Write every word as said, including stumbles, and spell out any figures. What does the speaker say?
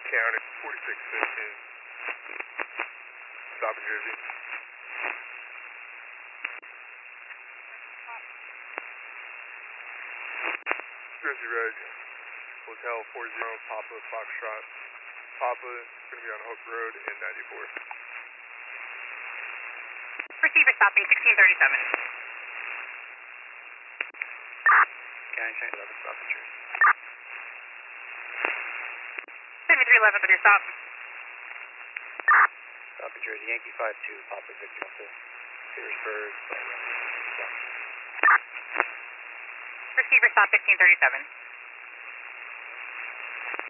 County, forty-six fifteen. Stop in Jersey. Jersey Road, Hotel four zero, Papa Foxtrot. Papa is going to be on Hope Road in ninety-four. Receiver stopping sixteen thirty-seven. County Train eleven, stop in Jersey. seventy-three eleven with your stop. Stop in Jersey, Yankee five two, Papa Victor Delta, Petersburg. Receiver stop sixteen thirty-seven.